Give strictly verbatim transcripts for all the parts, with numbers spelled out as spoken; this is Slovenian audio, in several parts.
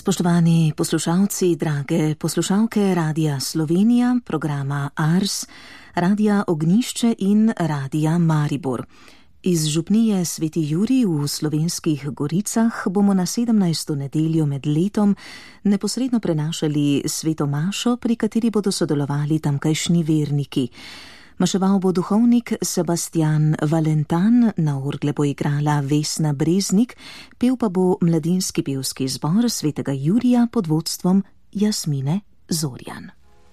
Spoštovani poslušalci, drage poslušalke Radia Slovenija, programa Ars, Radia Ognjišče in Radia Maribor. Iz župnije Sveti Jurij v Slovenskih Goricah bomo na sedemnajsto nedeljo med letom neposredno prenašali sveto mašo, pri kateri bodo sodelovali tamkajšnji verniki. Maševal bo duhovnik Sebastian Valentan, na orgle bo igrala Vesna Breznik, pel pa bo mladinski pevski zbor Svetega Jurija pod vodstvom Jasmine Zorjan.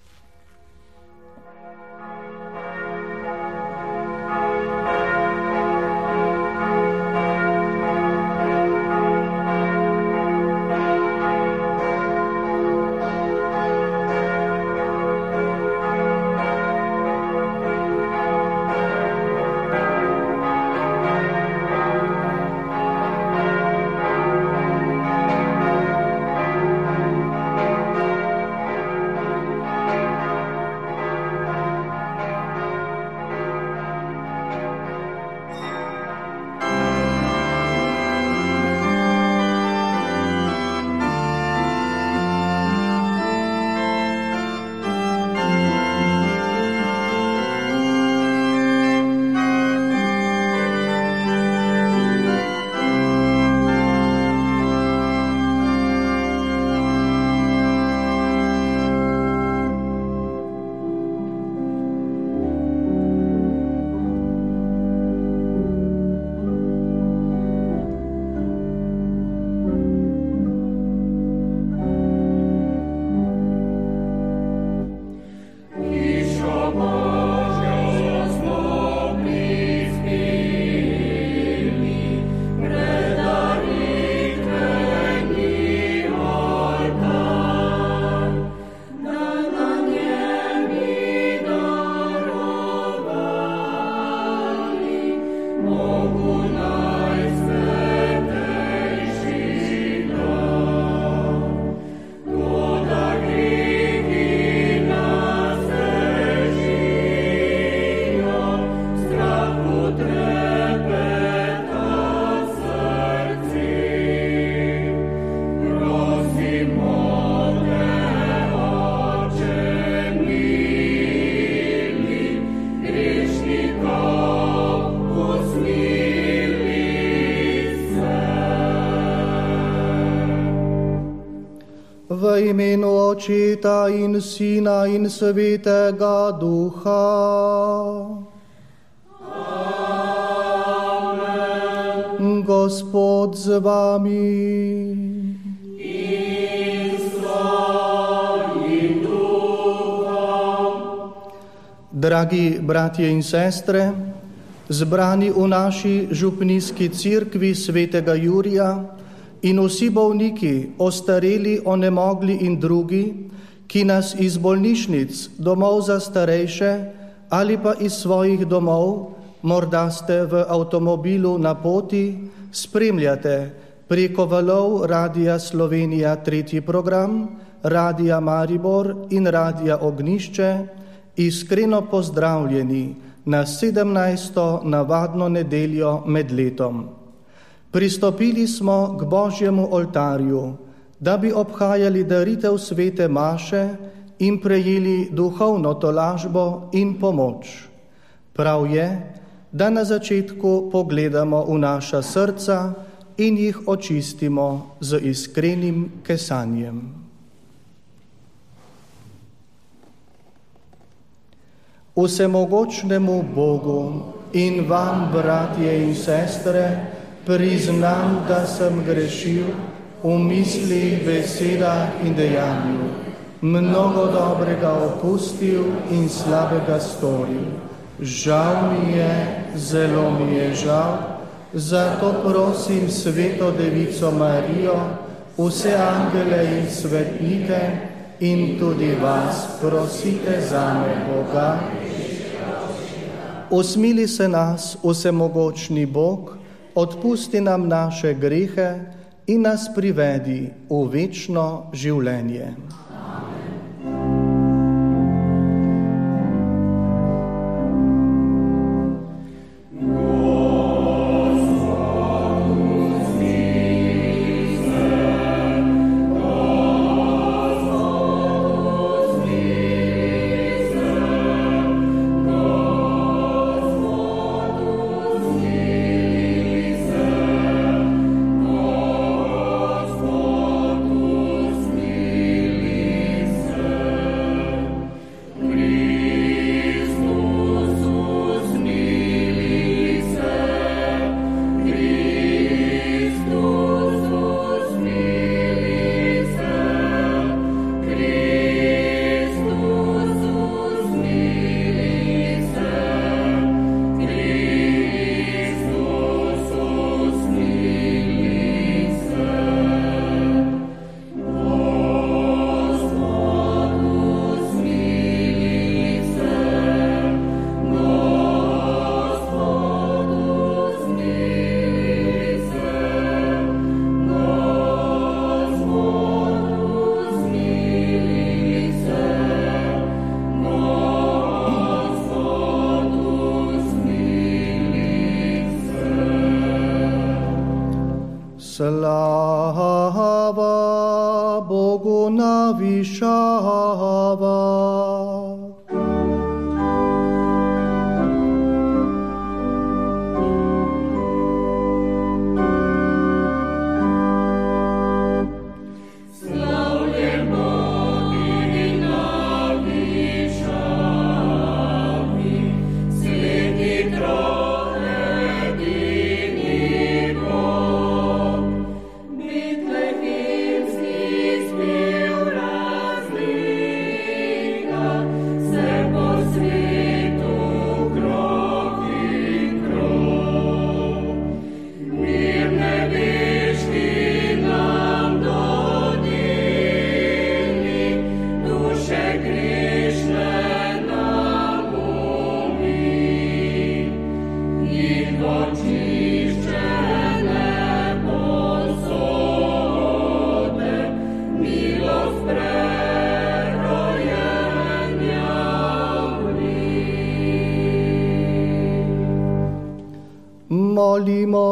V imenu Očeta in Sina in Svetega Duha. Amen. Gospod z vami. In s tvojim duhom. Dragi bratje in sestre, zbrani v naši župnijski cerkvi Svetega Jurija, in vsi bolniki, ostareli, onemogli in drugi, ki nas iz bolnišnic, domov za starejše ali pa iz svojih domov, morda ste v avtomobilu na poti, spremljate preko valov Radia Slovenija tretji program, Radia Maribor in Radia Ognjišče, iskreno pozdravljeni na sedemnajsto navadno nedeljo med letom. Pristopili smo k Božjemu oltarju, da bi obhajali daritev svete maše in prejeli duhovno tolažbo in pomoč. Prav je, da na začetku pogledamo v naša srca in jih očistimo z iskrenim kesanjem. Vsemogočnemu Bogu in vam, bratje in sestre, priznam, da sem grešil v mislih, besedah in dejanju, mnogo dobrega opustil in slabega storil. Žal mi je, zelo mi je žal, zato prosim Sveto Devico Marijo, vse angele in svetnike in tudi vas prosite zame, Boga. Usmili se nas, vsemogočni Bog, odpusti nam naše grehe in nas privedi v večno življenje. Gospod, vzmi se, Bogu navišava. Molimo.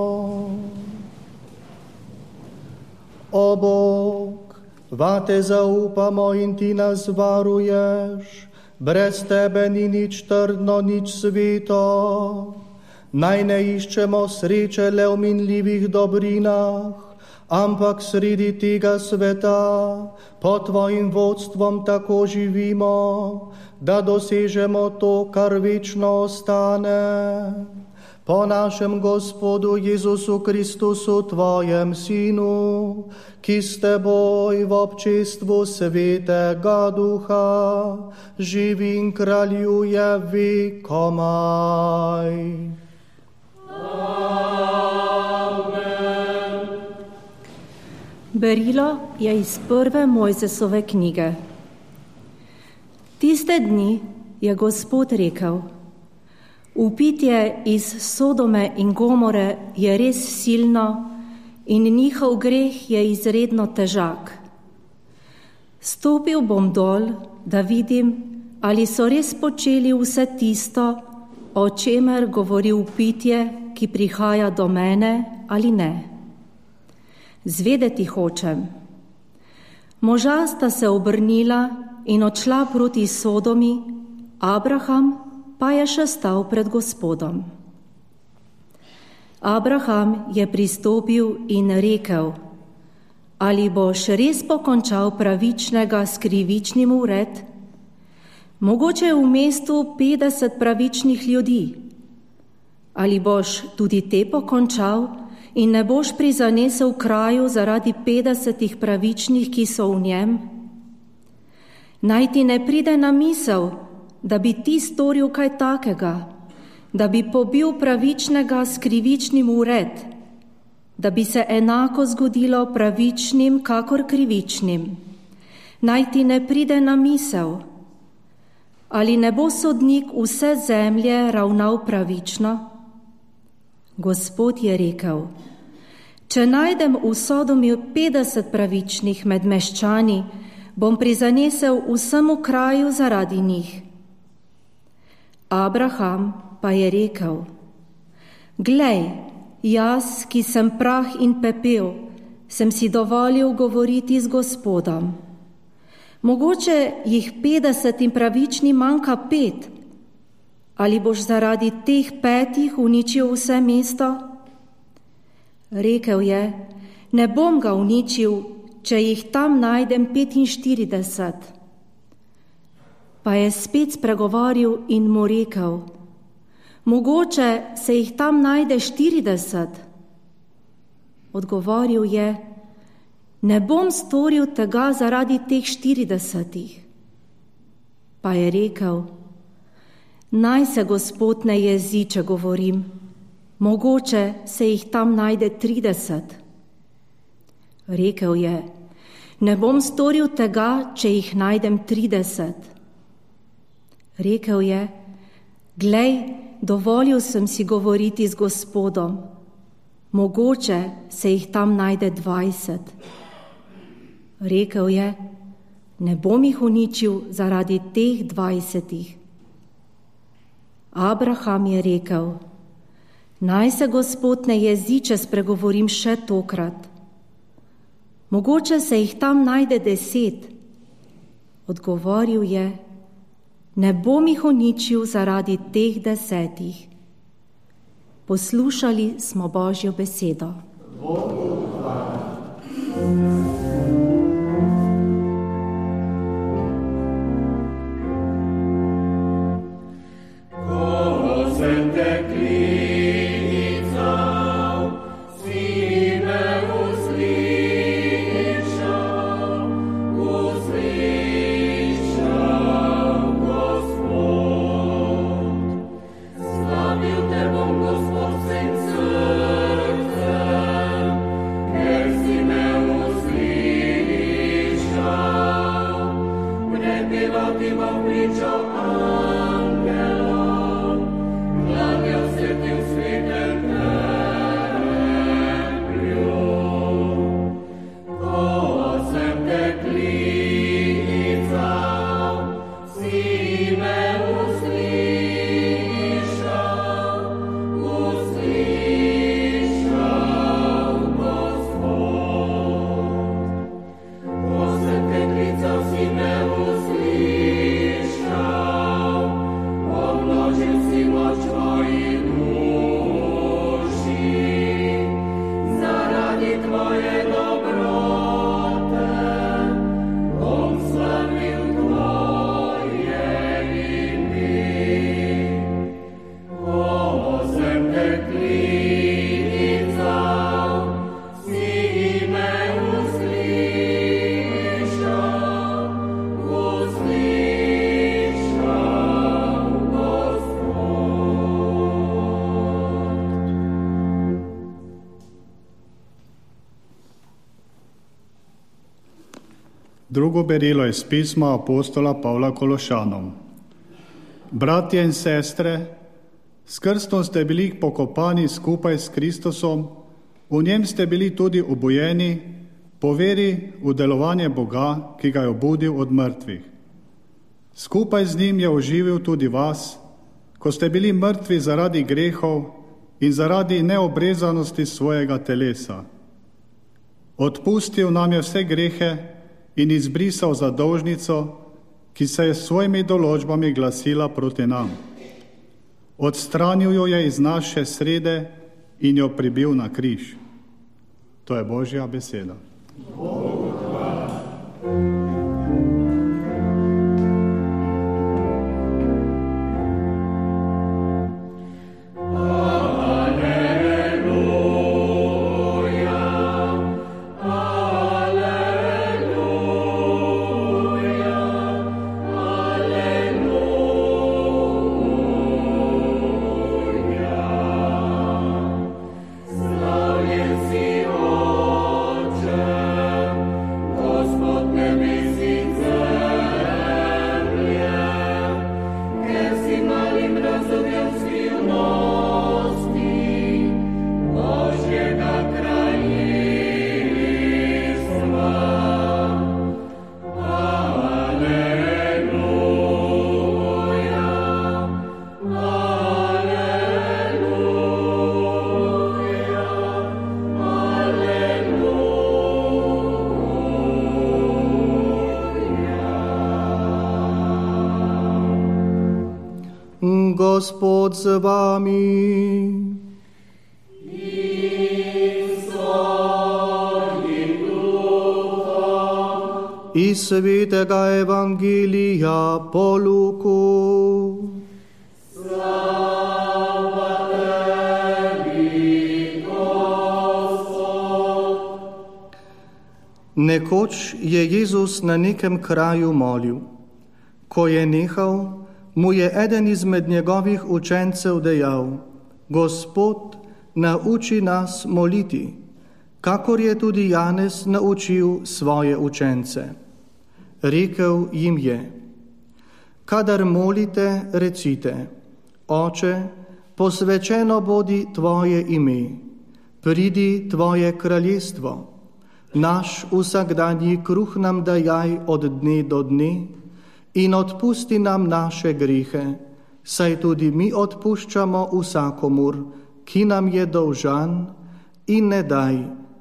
O Bog, vate zaupamo in ti nas varuješ, brez tebe ni nič trdno, nič sveto. Naj ne iščemo sreče le v minljivih dobrinah, ampak sredi tega sveta pod tvojim vodstvom tako živimo, da dosežemo to, kar večno ostane. Po našem Gospodu Jezusu Kristusu, tvojem Sinu, ki s teboj v občestvu Svetega Duha živi in kraljuje vekomaj. Berilo je iz prve Mojzesove knjige. Tiste dni je Gospod rekel: Vpitje iz Sodome in Gomore je res silno in njihov greh je izredno težak. Stopil bom dol, da vidim, ali so res počeli vse tisto, o čemer govori vpitje, ki prihaja do mene, ali ne. Zvedeti hočem. Moža sta se obrnila in odšla proti Sodomi, Abraham pa je še stal pred Gospodom. Abraham je pristopil in rekel: Ali boš res pokončal pravičnega s krivičnim ured? Mogoče je v mestu petdeset pravičnih ljudi. Ali boš tudi te pokončal in ne boš prizanesel kraju zaradi petdesetih pravičnih, ki so v njem? Naj ti ne pride na misel, da bi ti storil kaj takega, da bi pobil pravičnega s krivičnim ured, da bi se enako zgodilo pravičnim kakor krivičnim. Naj ti ne pride na misel. Ali ne bo sodnik vse zemlje ravnal pravično? Gospod je rekel: Če najdem v Sodomi petdeset pravičnih med meščani, bom prizanesel vsemu kraju zaradi njih. Abraham pa je rekel: Glej, jaz, ki sem prah in pepel, sem si dovolil govoriti z Gospodom. Mogoče jih petdeset in pravični manjka pet. Ali boš zaradi teh petih uničil vse mesto? Rekel je: Ne bom ga uničil, če jih tam najdem petinštirideset. Pa je spet spregovoril in mu rekel: Mogoče se jih tam najde štirideset. Odgovoril je: Ne bom storil tega zaradi teh štiridesetih. Pa je rekel: Naj se Gospod ne jezi, če govorim, mogoče se jih tam najde trideset. Rekel je: Ne bom storil tega, če jih najdem trideset. Rekel je: Glej, dovolil sem si govoriti z Gospodom, mogoče se jih tam najde dvajset. Rekel je: Ne bom jih uničil zaradi teh dvajsetih. Abraham je rekel: Naj se Gospod ne jezi, če spregovorim še tokrat. Mogoče se jih tam najde deset. Odgovoril je: ne bom jih uničil zaradi teh desetih. Poslušali smo Božjo besedo. Bogu hvala. Drugo berilo iz pisma apostola Pavla Kološanom. Bratje in sestre, s krstom ste bili pokopani skupaj s Kristusom, v njem ste bili tudi obujeni po veri v delovanje Boga, ki ga je obudil od mrtvih. Skupaj z njim je oživil tudi vas, ko ste bili mrtvi zaradi grehov in zaradi neobrezanosti svojega telesa. Odpustil nam je vse grehe in izbrisal zadolžnico, ki se je s svojimi določbami glasila proti nam. Odstranil jo je iz naše srede in jo pribil na križ. To je Božja beseda. Bogu hvala. Gospod z vami. Iz svetega evangelija po Luku. Slava tebi, Gospod. Nekoč je Jezus na nekem kraju molil. Ko je nehal, mu je eden izmed njegovih učencev dejal: Gospod, nauči nas moliti, kakor je tudi Janez naučil svoje učence. Rekel jim je: kadar molite, recite: Oče, posvečeno bodi tvoje ime, pridi tvoje kraljestvo, naš vsakdanji kruh nam dajaj od dne do dne in odpusti nam naše grehe, saj tudi mi odpuščamo vsakomur, ki nam je dolžan, in ne daj,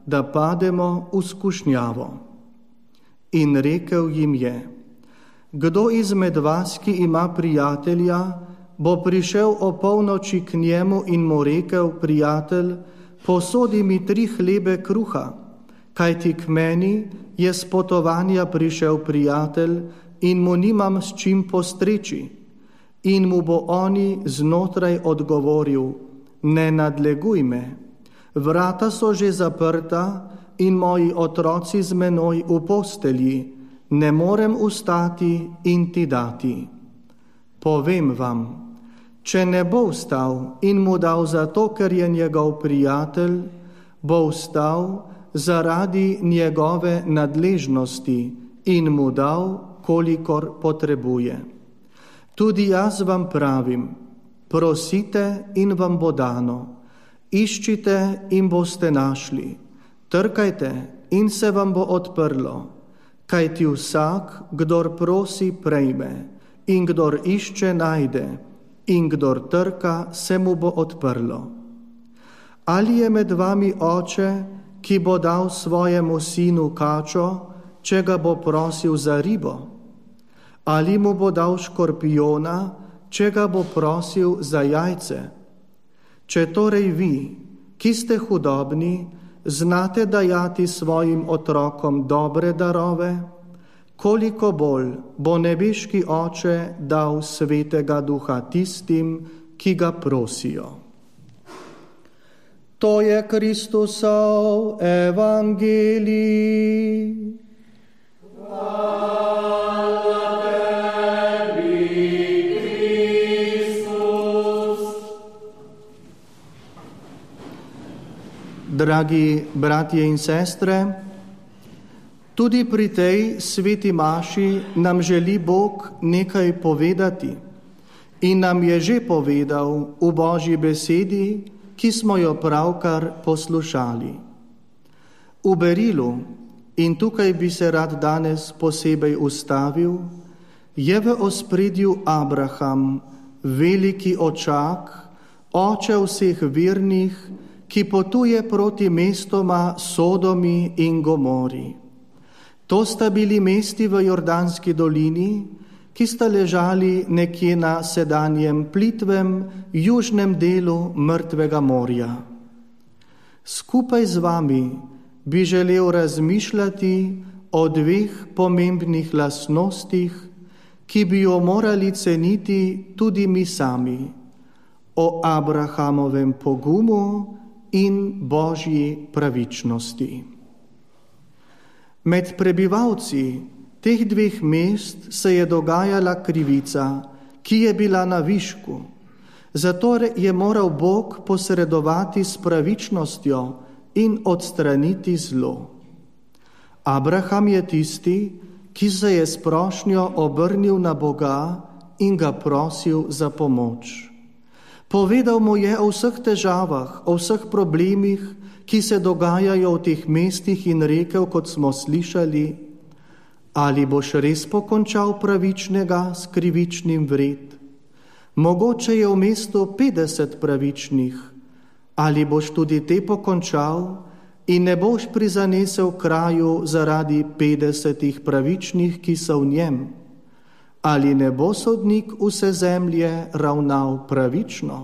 da pademo v skušnjavo. In rekel jim je: Kdo izmed vas, ki ima prijatelja, bo prišel o polnoči k njemu in mu rekel: Prijatelj, posodi mi tri hlebe kruha, kajti k meni je s potovanja prišel prijatelj in mu nimam s čim postreči. In mu bo oni znotraj odgovoril: Ne nadleguj me, vrata so že zaprta in moji otroci z menoj v postelji, ne morem vstati in ti dati. Povem vam, če ne bo vstal in mu dal zato, ker je njegov prijatelj, bo vstal zaradi njegove nadležnosti in mu dal, kolikor potrebuje. Tudi jaz vam pravim, prosite in vam bo dano, iščite in boste našli, trkajte in se vam bo odprlo, kajti vsak, kdor prosi, prejme, in kdor išče, najde, in kdor trka, se mu bo odprlo. Ali je med vami oče, ki bo dal svojemu sinu kačo, če ga bo prosil za ribo? Ali mu bo dal škorpijona, če ga bo prosil za jajce? Če torej vi, ki ste hudobni, znate dajati svojim otrokom dobre darove, koliko bolj bo nebeški Oče dal svetega duha tistim, ki ga prosijo. To je Kristusov evangelij. Dragi bratje in sestre, tudi pri tej sveti maši nam želi Bog nekaj povedati in nam je že povedal v Božji besedi, ki smo jo pravkar poslušali. V berilu, in tukaj bi se rad danes posebej ustavil, je v ospredju Abraham, veliki očak, oče vseh vernih, ki potuje proti mestoma Sodomi in Gomori. To sta bili mesti v Jordanski dolini, ki sta ležali nekje na sedanjem plitvem južnem delu Mrtvega morja. Skupaj z vami bi želel razmišljati o dveh pomembnih lastnostih, ki bi jo morali ceniti tudi mi sami, o Abrahamovem pogumu in Božji pravičnosti. Med prebivalci teh dveh mest se je dogajala krivica, ki je bila na višku, zato je moral Bog posredovati s pravičnostjo in odstraniti zlo. Abraham je tisti, ki se je s prošnjo obrnil na Boga in ga prosil za pomoč. Povedal mu je o vseh težavah, o vseh problemih, ki se dogajajo v teh mestih in rekel, kot smo slišali: Ali boš res pokončal pravičnega s krivičnim vred? Mogoče je v mestu petdeset pravičnih. Ali boš tudi te pokončal in ne boš prizanesel kraju zaradi petdesetih pravičnih, ki so v njem? Ali ne bo sodnik vse zemlje ravnal pravično?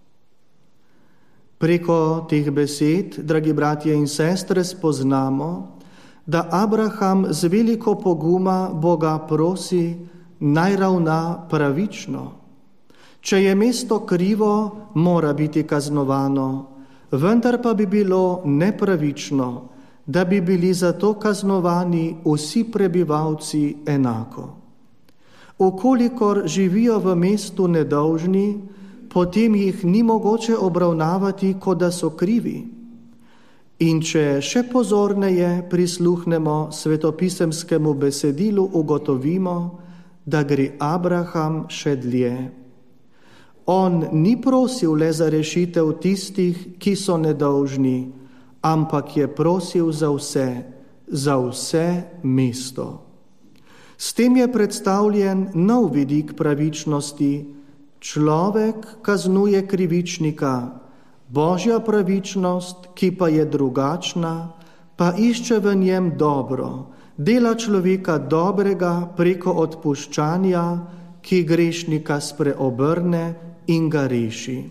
Preko teh besed, dragi bratje in sestre, spoznamo, da Abraham z veliko poguma Boga prosi, naj ravna pravično. Če je mesto krivo, mora biti kaznovano, vendar pa bi bilo nepravično, da bi bili zato kaznovani vsi prebivalci enako. Ukolikor živijo v mestu nedolžni, potem jih ni mogoče obravnavati, kot da so krivi. In če še pozorneje prisluhnemo svetopisemskemu besedilu, ugotovimo, da gre Abraham še dlje. On ni prosil le za rešitev tistih, ki so nedolžni, ampak je prosil za vse, za vse mesto. S tem je predstavljen nov vidik pravičnosti. Človek kaznuje krivičnika, Božja pravičnost, ki pa je drugačna, pa išče v njem dobro, dela človeka dobrega preko odpuščanja, ki grešnika spreobrne in ga reši.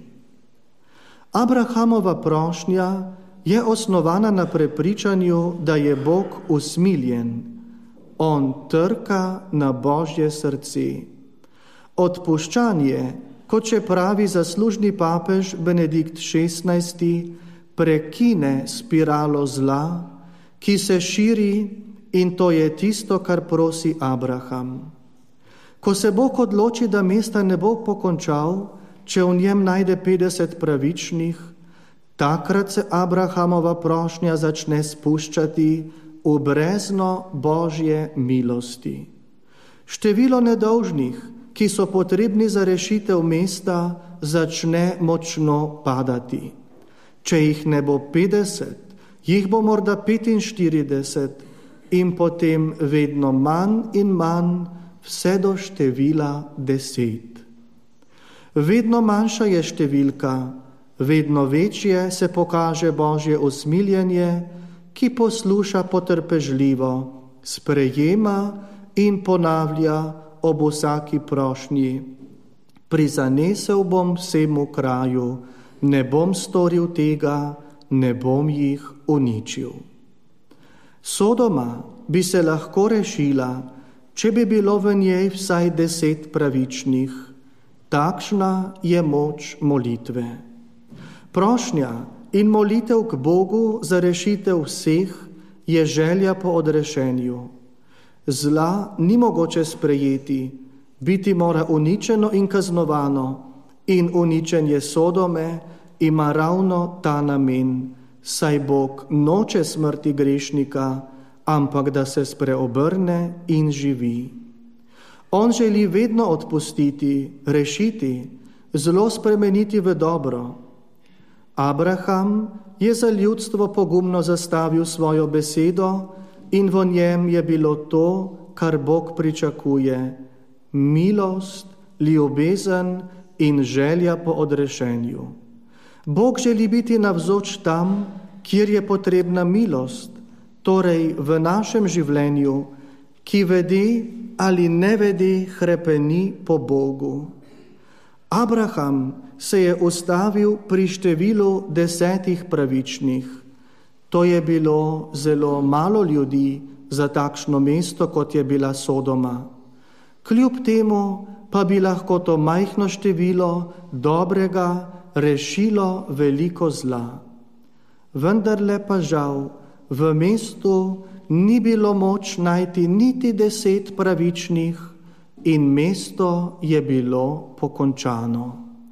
Abrahamova prošnja je osnovana na prepričanju, da je Bog usmiljen. On trka na Božje srce. Odpuščanje, kot še pravi zaslužni papež Benedikt šestnajsti, prekine spiralo zla, ki se širi, in to je tisto, kar prosi Abraham. Ko se Bog odloči, da mesta ne bo pokončal, če v njem najde petdeset pravičnih, takrat se Abrahamova prošnja začne spuščati v brezno Božje milosti. Število nedolžnih, ki so potrebni za rešitev mesta, začne močno padati. Če jih ne bo petdeset, jih bo morda petinštirideset in potem vedno manj in manj, vse do števila deset. Vedno manjša je številka, vedno večje se pokaže Božje usmiljenje, ki posluša potrpežljivo, sprejema in ponavlja ob vsaki prošnji. Prizanesel bom vsemu kraju, ne bom storil tega, ne bom jih uničil. Sodoma bi se lahko rešila, če bi bilo v njej vsaj deset pravičnih. Takšna je moč molitve. Prošnja in molitev k Bogu za rešitev vseh je želja po odrešenju. Zla ni mogoče sprejeti, biti mora uničeno in kaznovano, in uničenje Sodome ima ravno ta namen, saj Bog noče smrti grešnika, ampak da se spreobrne in živi. On želi vedno odpustiti, rešiti, zlo spremeniti v dobro. Abraham je za ljudstvo pogumno zastavil svojo besedo in v njem je bilo to, kar Bog pričakuje, milost, ljubezen in želja po odrešenju. Bog želi biti navzoč tam, kjer je potrebna milost, torej v našem življenju, ki vede ali ne vede hrepeni po Bogu. Abraham se je ustavil pri številu desetih pravičnih. To je bilo zelo malo ljudi za takšno mesto, kot je bila Sodoma. Kljub temu pa bi lahko to majhno število dobrega rešilo veliko zla. Vendarle pa žal v mestu ni bilo moč najti niti deset pravičnih in mesto je bilo pokončano.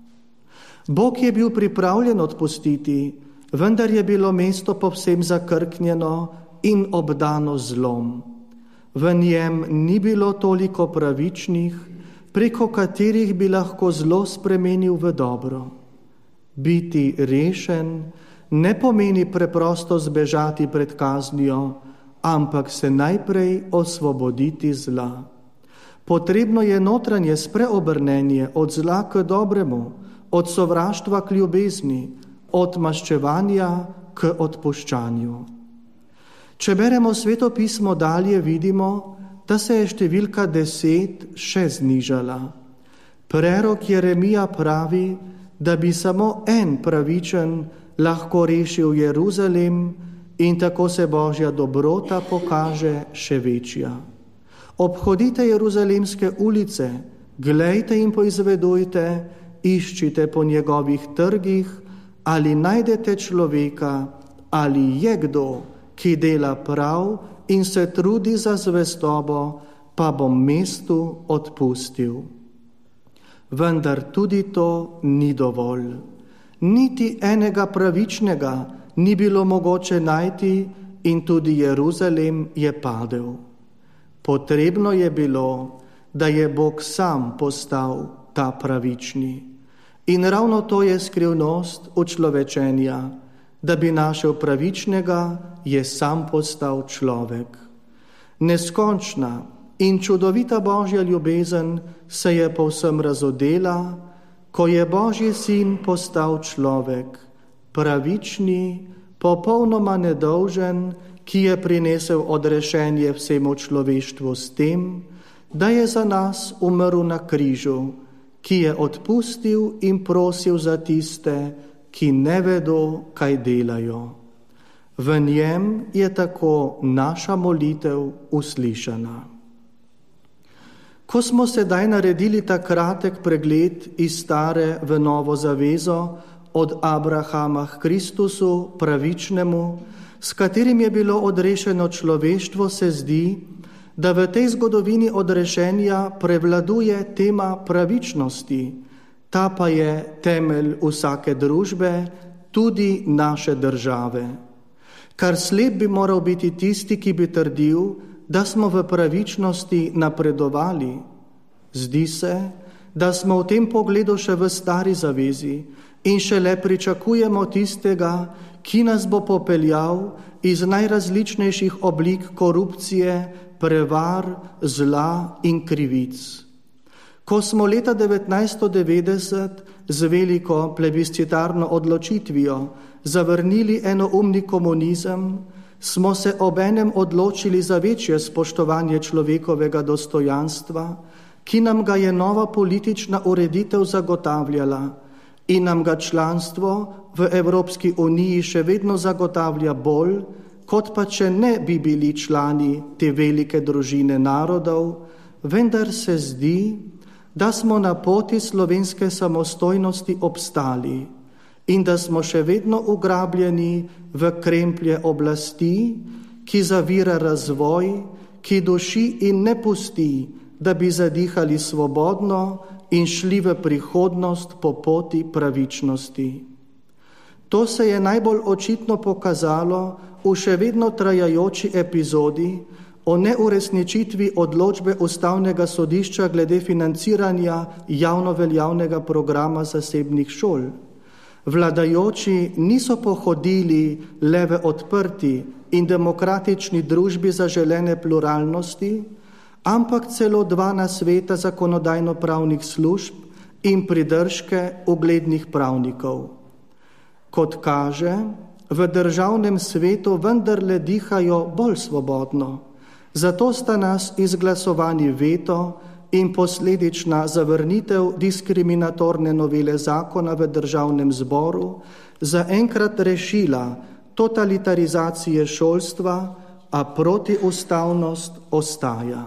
Bog je bil pripravljen odpustiti, vendar je bilo mesto povsem zakrknjeno in obdano zlom. V njem ni bilo toliko pravičnih, preko katerih bi lahko zlo spremenil v dobro. Biti rešen ne pomeni preprosto zbežati pred kaznijo, ampak se najprej osvoboditi zla. Potrebno je notranje spreobrnenje od zla k dobremu, od sovraštva k ljubezni, od maščevanja k odpuščanju. Če beremo Sveto pismo dalje, vidimo, da se je številka deset še znižala. Prerok Jeremija pravi, da bi samo en pravičen lahko rešil Jeruzalem in tako se Božja dobrota pokaže še večja. Obhodite jeruzalemske ulice, glejte in poizvedujte, iščite po njegovih trgih, ali najdete človeka, ali je kdo, ki dela prav in se trudi za zvestobo, pa bom mestu odpustil. Vendar tudi to ni dovolj. Niti enega pravičnega ni bilo mogoče najti in tudi Jeruzalem je padel. Potrebno je bilo, da je Bog sam postal ta pravični. In ravno to je skrivnost učlovečenja, da bi našel pravičnega, je sam postal človek. Neskončna in čudovita Božja ljubezen se je povsem razodela, ko je Božji sin postal človek, pravični, popolnoma nedolžen, ki je prinesel odrešenje vsemu človeštvu s tem, da je za nas umrl na križu, ki je odpustil in prosil za tiste, ki ne vedo, kaj delajo. V njem je tako naša molitev uslišana. Ko smo sedaj naredili ta kratek pregled iz stare v novo zavezo, od Abrahama k Kristusu, pravičnemu, s katerim je bilo odrešeno človeštvo, se zdi, da v tej zgodovini odrešenja prevladuje tema pravičnosti. Ta pa je temelj vsake družbe, tudi naše države. Kar slep bi moral biti tisti, ki bi trdil, da smo v pravičnosti napredovali. Zdi se, da smo v tem pogledu še v stari zavezi in šele pričakujemo tistega, ki nas bo popeljal iz najrazličnejših oblik korupcije, prevar, zla in krivic. Ko smo leta devetnajststo devetdeset z veliko plebiscitarno odločitvijo zavrnili enoumni komunizem, smo se obenem odločili za večje spoštovanje človekovega dostojanstva, ki nam ga je nova politična ureditev zagotavljala in nam ga članstvo v Evropski uniji še vedno zagotavlja bolj, kot pa če ne bi bili člani te velike družine narodov, vendar se zdi, da smo na poti slovenske samostojnosti obstali in da smo še vedno ugrabljeni v kremplje oblasti, ki zavira razvoj, ki duši in ne pusti, da bi zadihali svobodno in šli v prihodnost po poti pravičnosti. To se je najbolj očitno pokazalo v še vedno trajajoči epizodi o neuresničitvi odločbe Ustavnega sodišča glede financiranja javnoveljavnega programa zasebnih šol. Vladajoči niso pohodili le v odprti in demokratični družbi zaželene pluralnosti, ampak celo dva nasveta zakonodajno-pravnih služb in pridržke uglednih pravnikov. Kot kaže, v državnem svetu vendarle dihajo bolj svobodno, zato sta nas izglasovani veto in posledična zavrnitev diskriminatorne novele zakona v državnem zboru zaenkrat rešila totalitarizacije šolstva, a protiustavnost ostaja.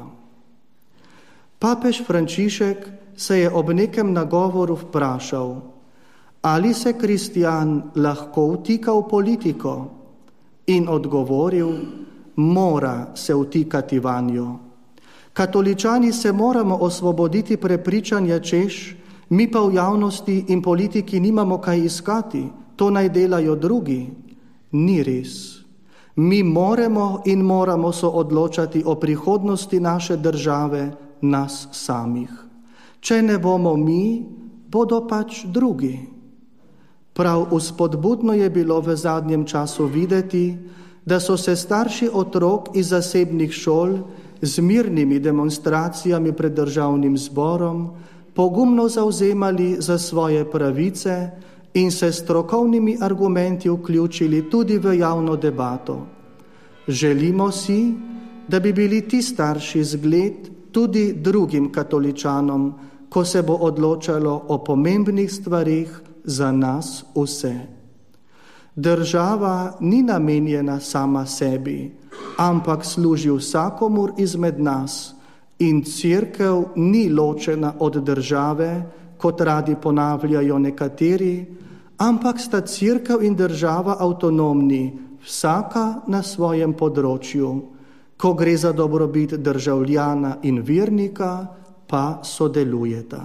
Papež Frančišek se je ob nekem nagovoru vprašal, ali se kristjan lahko vtika v politiko, in odgovoril, mora se vtikati vanjo. Katoličani se moramo osvoboditi prepričanja, češ, mi pa v javnosti in politiki nimamo kaj iskati, to naj delajo drugi. Ni res. Mi moramo in moramo se odločati o prihodnosti naše države, nas samih. Če ne bomo mi, bodo pač drugi. Prav vzpodbudno je bilo v zadnjem času videti, da so se starši otrok iz zasebnih šol z mirnimi demonstracijami pred državnim zborom pogumno zavzemali za svoje pravice in se strokovnimi argumenti vključili tudi v javno debato. Želimo si, da bi bili ti starši zgled tudi drugim katoličanom, ko se bo odločalo o pomembnih stvarih za nas vse. Država ni namenjena sama sebi, ampak služi vsakomur izmed nas in cerkev ni ločena od države, kot radi ponavljajo nekateri, ampak sta cerkev in država avtonomni, vsaka na svojem področju. Ko gre za dobrobit državljana in vernika, pa sodelujeta.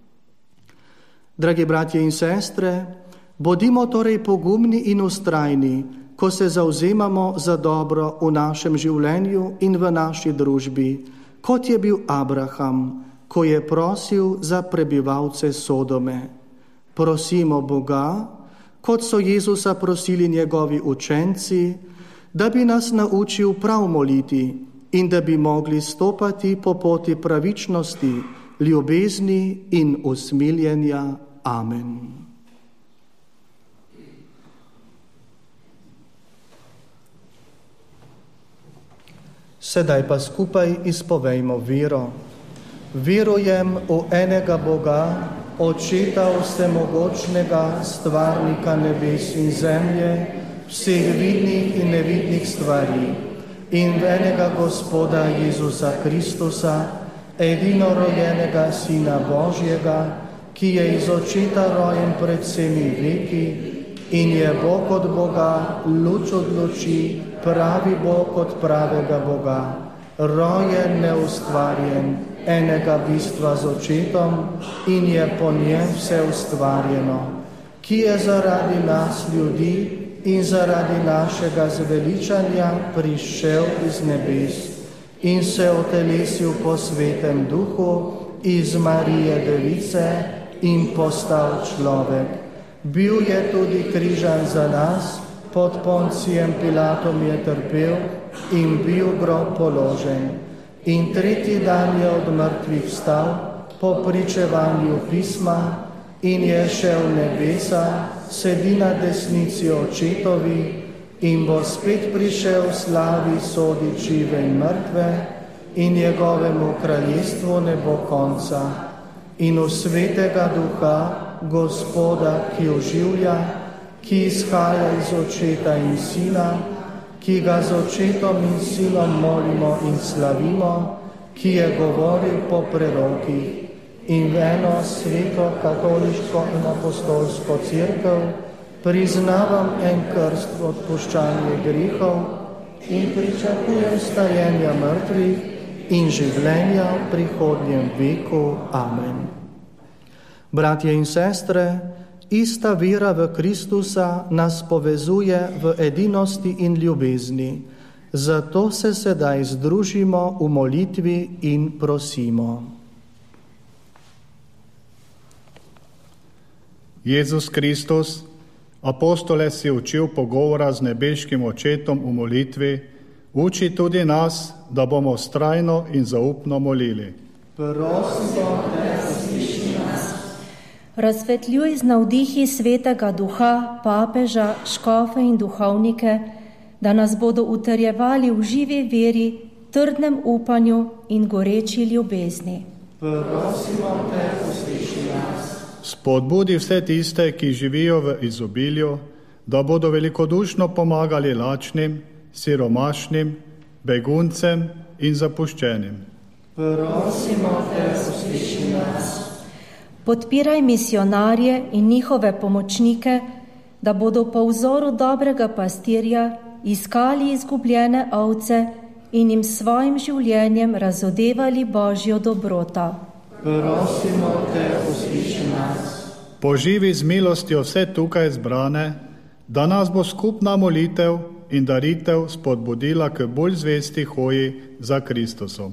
Dragi bratje in sestre, bodimo torej pogumni in ustrajni, ko se zavzemamo za dobro v našem življenju in v naši družbi, kot je bil Abraham, ko je prosil za prebivalce Sodome. Prosimo Boga, kot so Jezusa prosili njegovi učenci, da bi nas naučil prav moliti in da bi mogli stopati po poti pravičnosti, ljubezni in usmiljenja. Amen. Sedaj pa skupaj izpovejmo vero. Verujem v enega Boga, Očeta vsemogočnega, stvarnika nebes in zemlje, vseh vidnih in nevidnih stvari, in v enega Gospoda Jezusa Kristusa, edinorojenega Sina Božjega, ki je iz Očeta rojen pred vsemi veki in je Bog od Boga, luč od luči, pravi Bog od pravega Boga, rojen, neustvarjen, enega bistva z Očetom in je po njem vse ustvarjeno, ki je zaradi nas ljudi in zaradi našega zveličanja prišel iz nebes in se otelesil po svetem duhu iz Marije Device in postal človek. Bil je tudi križan za nas, pod Poncijem Pilatom je trpel in bil grob položen. In tretji dan je od mrtvih vstal po pričevanju pisma in je šel v nebesa, sedi na desnici Očetovi in bo spet prišel v slavi sodit žive in mrtve in njegovemu kraljestvu ne bo konca. In v svetega duha, Gospoda, ki oživlja, ki izhaja iz Očeta in Sina, ki ga z Očetom in Sinom molimo in slavimo, ki je govoril po prerokih, in v eno sveto, katoliško in apostolsko cerkev priznavam en krst v odpuščanje grehov in pričakujem stajenja mrtvih in življenja v prihodnjem veku. Amen. Bratje in sestre, ista vera v Kristusa nas povezuje v edinosti in ljubezni. Zato se sedaj združimo v molitvi in prosimo. Jezus Kristus, apostole si učil pogovora z nebeškim Očetom v molitvi, uči tudi nas, da bomo vztrajno in zaupno molili. Prosimo te, usliši nas. Razsvetljuj z navdihi Svetega Duha, papeža, škofe in duhovnike, da nas bodo utrjevali v živi veri, trdnem upanju in goreči ljubezni. Prosimo te, usliši nas. Spodbudi vse tiste, ki živijo v izobilju, da bodo velikodušno pomagali lačnim, siromašnim, beguncem in zapuščenim. Prosimo te, usliši nas. Podpiraj misionarje in njihove pomočnike, da bodo po vzoru dobrega pastirja iskali izgubljene ovce in jim svojim življenjem razodevali Božjo dobrota. Prosimo te, usliši nas. Poživi z milostjo vse tukaj zbrane, da nas bo skupna molitev in daritev spodbudila k bolj zvesti hoji za Kristusom.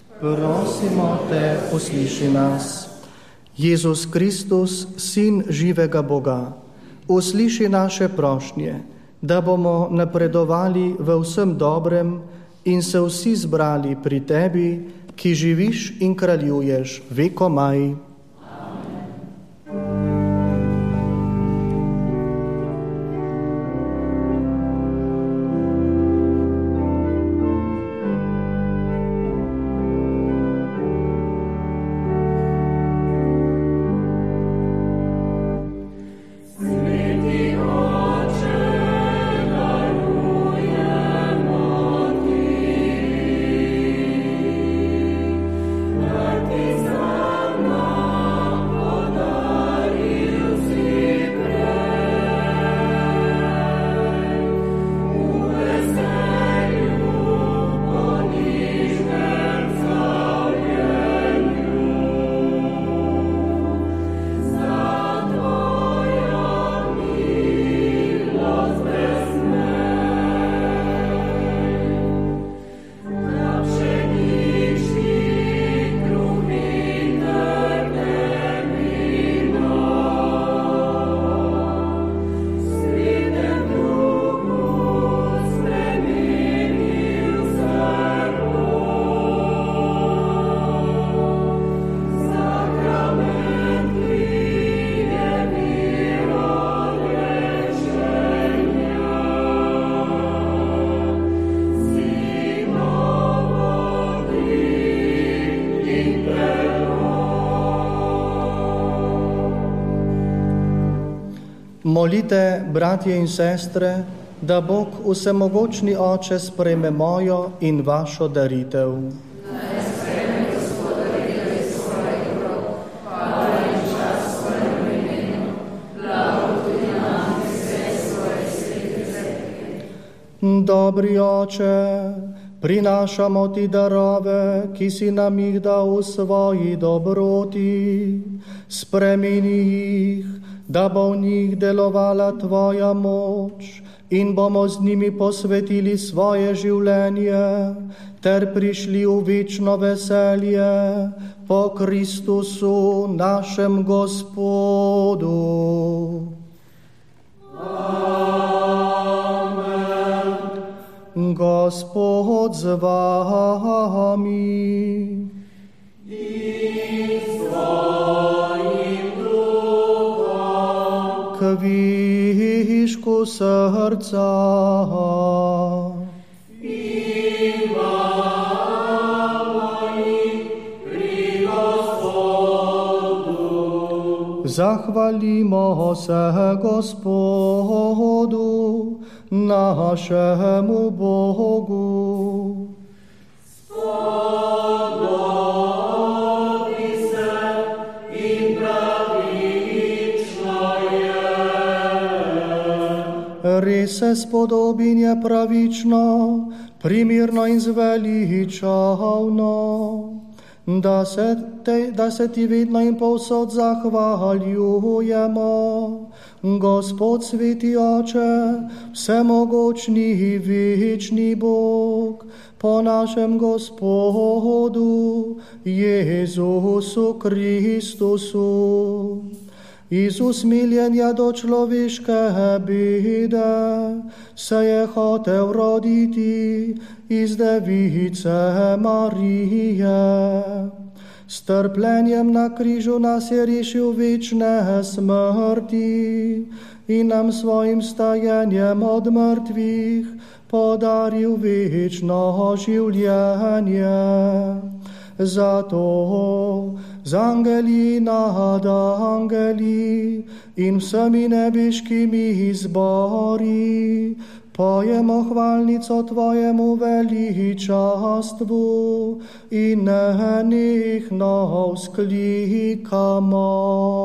Prosimo te, usliši nas. Jezus Kristus, Sin živega Boga, usliši naše prošnje, da bomo napredovali v vsem dobrem in se vsi zbrali pri Tebi, ki živiš in kraljuješ vekomaj. Amen. Molite, bratje in sestre, da Bog vsemogočni Oče sprejme mojo in vašo daritev. Dobri Oče, prinašamo ti darove, ki si nam jih dal v svoji dobroti. Spremeni jih, da bo v njih delovala tvoja moč in bomo z njimi posvetili svoje življenje ter prišli v večno veselje po Kristusu našem Gospodu. Gospod z vami. In s tvojim duhom. Kvišku srca. Zahvalimo se Gospodu, našemu Bogu. Spodobni se in pravično je. Res se spodobi in je pravično, primirno in zveličavno, da se, te, da se ti vedno in povsod zahvaljujemo. Gospod sveti Oče, vsemogočni večni Bog, po našem Gospodu Jezusu Kristusu. Iz usmiljenja do človeške bede se je hotel roditi iz device Marije. S trpljenjem na križu nas je rešil večne smrti in nam svojim stajenjem od mrtvih podaril večno življenje. Zato z angeli nad angeli in vsemi nebeškimi zbori pojemo hvalnico tvojemu veličastvu in nenehno vzklikamo.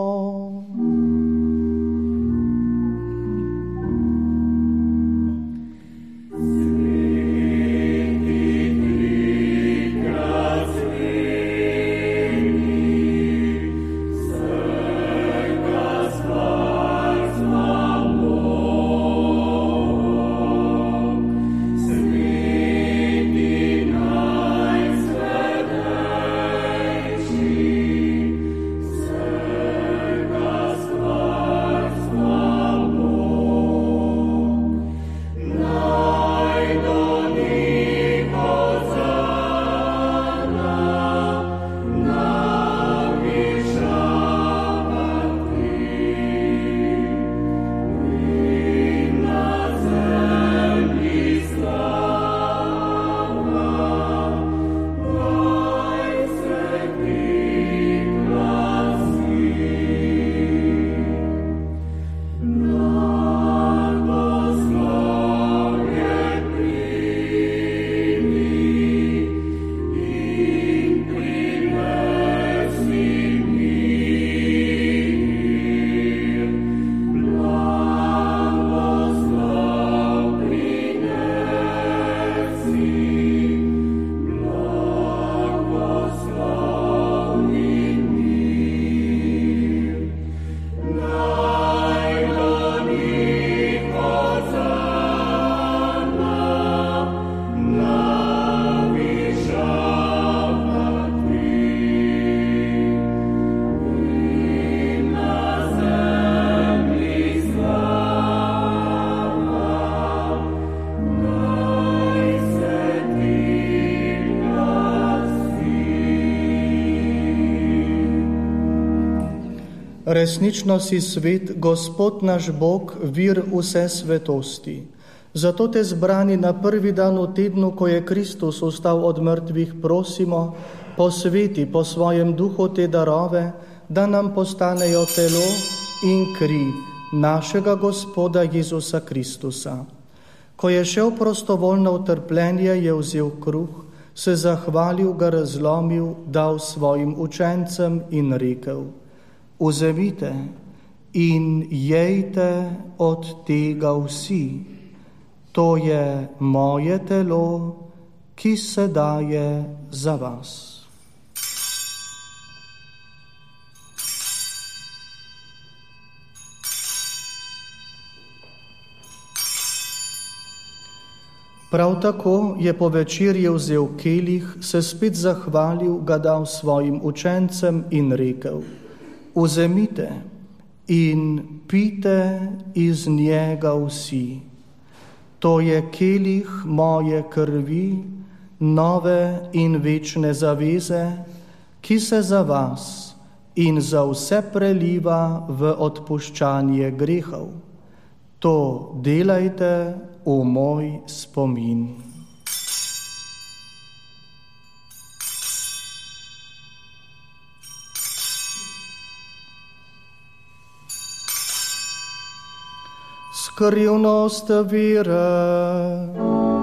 Resnično si svet, Gospod naš Bog, vir vse svetosti. Zato te zbrani na prvi dan v tednu, ko je Kristus vstal od mrtvih, prosimo, posveti po svojem duhu te darove, da nam postanejo telo in kri našega Gospoda Jezusa Kristusa. Ko je šel prostovoljno v trpljenje, je vzel kruh, se zahvalil, ga razlomil, dal svojim učencem in rekel: Vzemite in jejte od tega vsi. To je moje telo, ki se daje za vas. Prav tako je po večerji vzel kelih, se spet zahvalil, ga dal svojim učencem in rekel: Vzemite in pijte iz njega vsi. To je kelih moje krvi, nove in večne zaveze, ki se za vas in za vse preliva v odpuščanje grehov. To delajte v moj spomin. Skrivnost vere.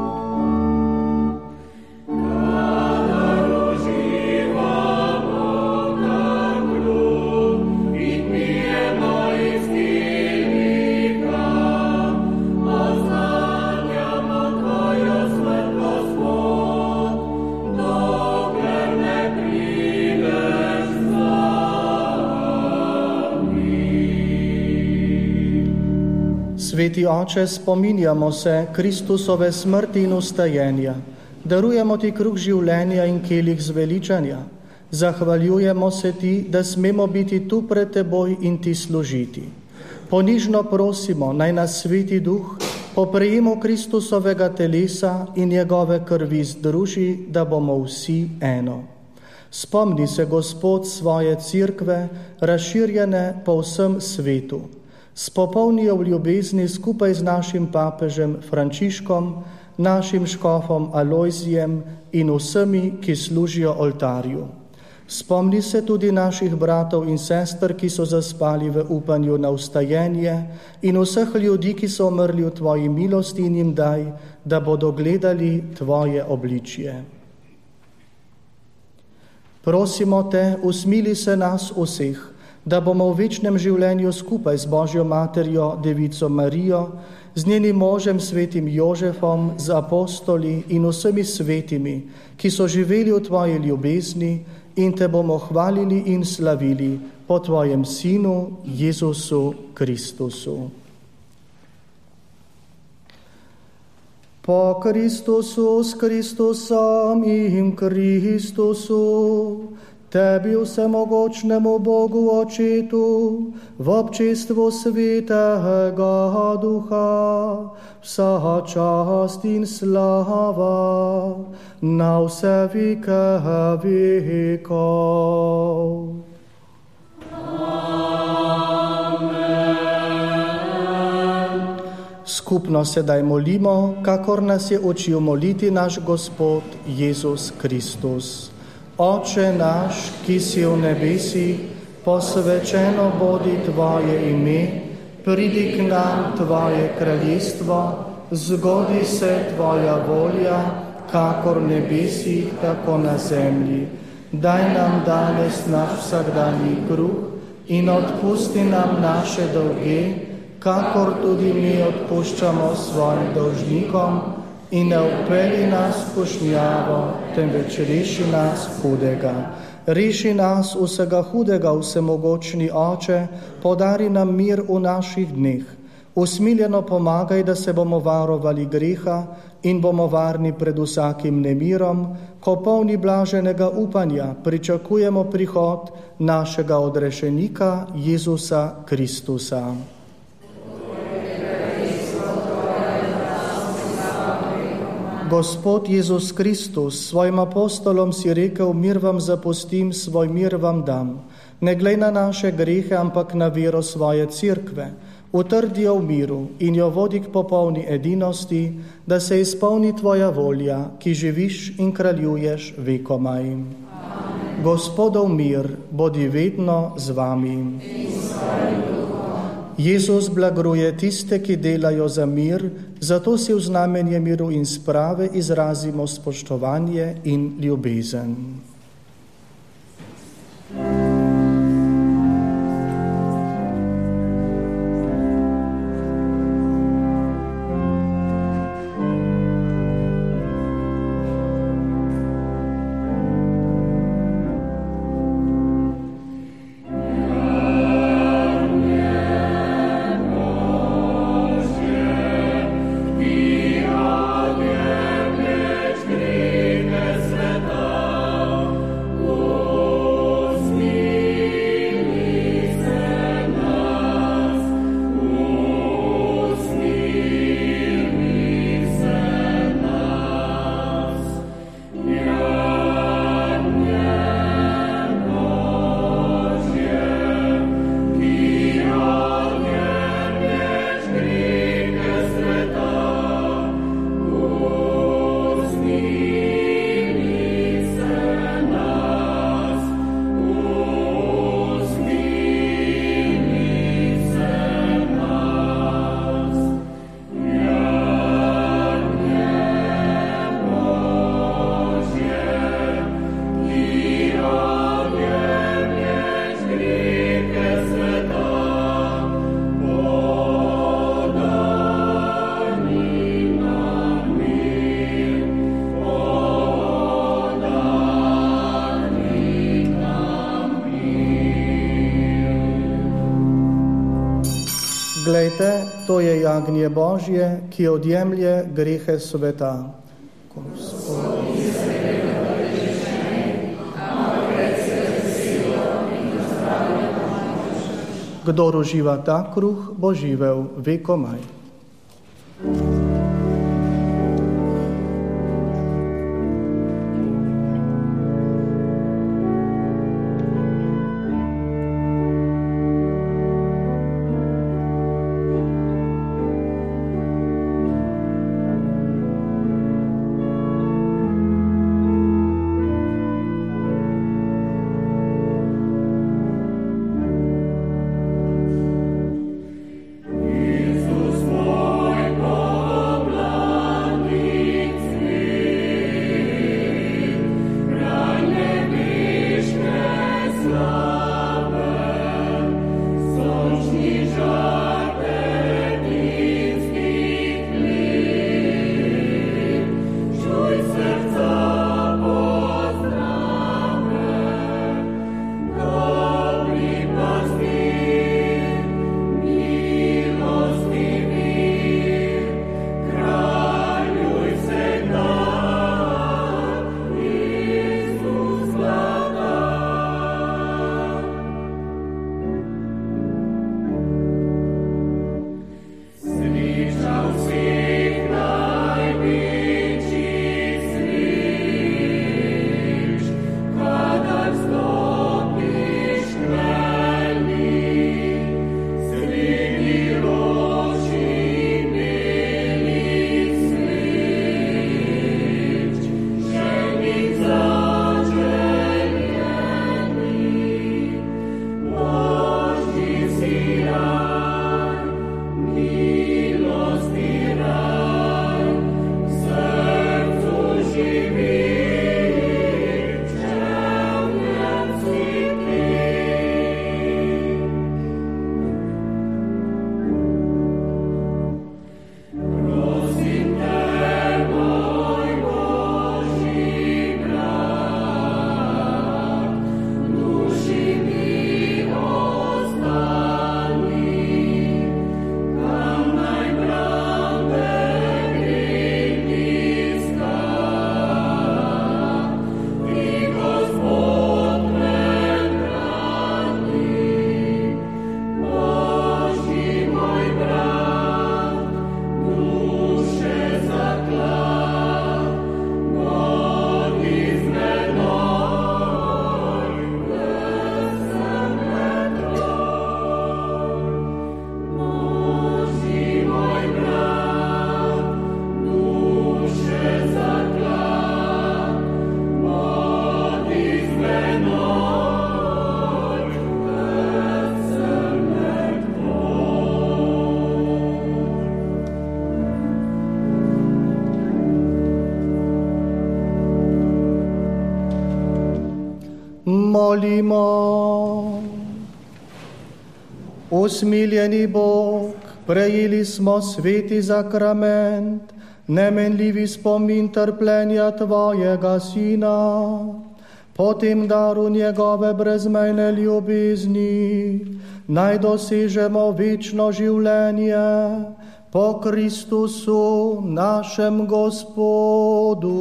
Sveti Oče, spominjamo se Kristusove smrti in vstajenja. Darujemo ti kruh življenja in kelih zveličanja. Zahvaljujemo se ti, da smemo biti tu pred teboj in ti služiti. Ponižno prosimo, naj nas Sveti Duh po prejemu Kristusovega telesa in njegove krvi združi, da bomo vsi eno. Spomni se, Gospod, svoje cerkve, razširjene po vsem svetu. Spopolni jo v ljubezni skupaj z našim papežem Frančiškom, našim škofom Alojzijem in vsemi, ki služijo oltarju. Spomni se tudi naših bratov in sester, ki so zaspali v upanju na vstajenje, in vseh ljudi, ki so umrli v tvoji milosti, in jim daj, da bodo gledali tvoje obličje. Prosimo te, usmili se nas vseh, da bomo v večnem življenju skupaj z Božjo materjo, Devico Marijo, z njenim možem svetim Jožefom, z apostoli in vsemi svetimi, ki so živeli v tvoji ljubezni, in te bomo hvalili in slavili po tvojem Sinu Jezusu Kristusu. Po Kristusu, s Kristusom in Kristusu, tebi vsemogočnemu Bogu Očetu, v občestvu Svetega Duha, vsa čast in slava na vse veke vekov. Skupno sedaj molimo, kakor nas je učil moliti naš Gospod Jezus Kristus. Oče naš, ki si v nebesih, posvečeno bodi tvoje ime, pridi k nam tvoje kraljestvo, zgodi se tvoja volja, kakor v nebesih, tako na zemlji. Daj nam danes naš vsakdanji kruh in odpusti nam naše dolge, kakor tudi mi odpuščamo svojim dolžnikom, in ne vpelji nas v kušnjavo, temveč reši nas hudega. Reši nas vsega hudega, vsemogočni Oče, podari nam mir v naših dneh. Usmiljeno pomagaj, da se bomo varovali greha in bomo varni pred vsakim nemirom, ko polni blaženega upanja pričakujemo prihod našega odrešenika Jezusa Kristusa. Gospod Jezus Kristus, svojim apostolom si rekel: mir vam zapustim, svoj mir vam dam. Ne glej na naše grehe, ampak na vero svoje cerkve. Utrdi jo v miru in jo vodi k popolni edinosti, da se izpolni tvoja volja, ki živiš in kraljuješ vekomaj. Gospodov mir bodi vedno z vami. Jezus blagruje tiste, ki delajo za mir, zato si v znamenje miru in sprave izrazimo spoštovanje in ljubezen. Glejte, to je jagnje Božje, ki odjemlje grehe sveta. Kdor uživa ta kruh, bo živel vekomaj. Jesus Molimo. Usmiljeni Bog, prejeli smo sveti zakrament, nemenljivi spomin trpljenja Tvojega Sina, po tem daru njegove brezmejne ljubezni, naj dosežemo večno življenje po Kristusu, našem Gospodu.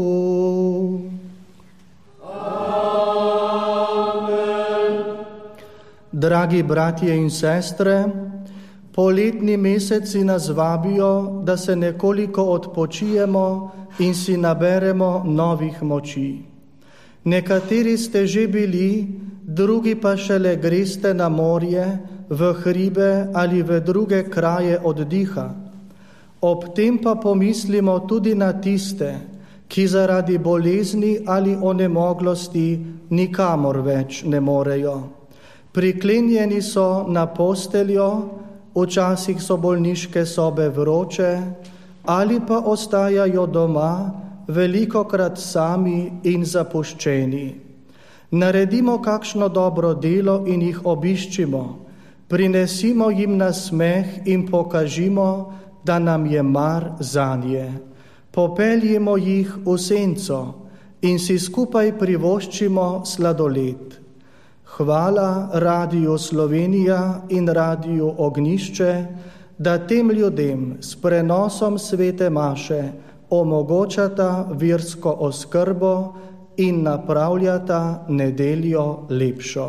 Dragi bratje in sestre, poletni meseci nas vabijo, da se nekoliko odpočijemo in si naberemo novih moči. Nekateri ste že bili, drugi pa šele greste na morje, v hribe ali v druge kraje oddiha. Ob tem pa pomislimo tudi na tiste, ki zaradi bolezni ali onemoglosti nikamor več ne morejo. Priklenjeni so na posteljo, včasih so bolniške sobe vroče ali pa ostajajo doma, velikokrat sami in zapuščeni. Naredimo kakšno dobro delo in jih obiščimo, prinesimo jim nasmeh in pokažimo, da nam je mar zanje. Popeljimo jih v senco in si skupaj privoščimo sladoled. Hvala Radiu Slovenija in Radiu Ognjišče, da tem ljudem s prenosom svete maše omogočata versko oskrbo in napravljata nedeljo lepšo.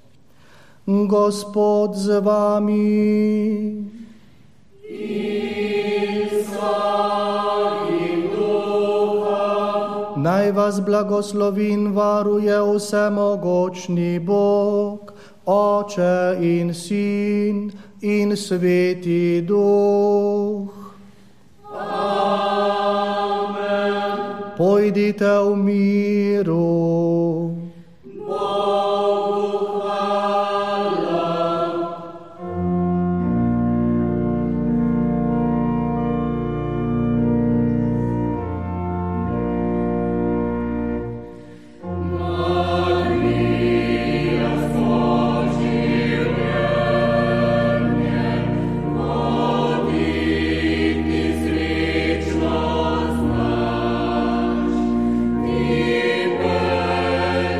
Gospod z vami. Naj vas blagoslovi in varuje vsemogočni Bog, Oče in Sin in Sveti Duh. Amen. Pojdite v miru. Amen.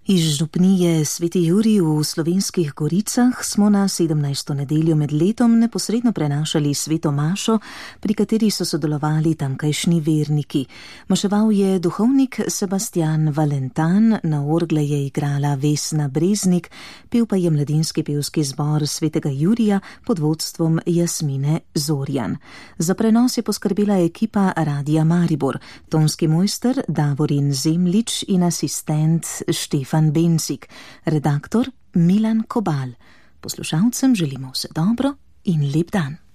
Iz župnije Sveti Jurij v Slovenskih Goricah smo na sedemnajsto nedeljo med letom neposredno prenašali sveto mašo, pri kateri so sodelovali tamkajšnji verniki. Maševal je duhovnik Sebastian Valentan, na orgle je igrala Vesna Breznik, pel pa je mladinski pevski zbor Svetega Jurija pod vodstvom Jasmine Zorjan. Za prenos je poskrbela ekipa Radia Maribor, tonski mojster Davorin Zemlič in asistent Štefan Bensik, redaktor Milan Kobal. Poslušalcem želimo vse dobro in lep dan.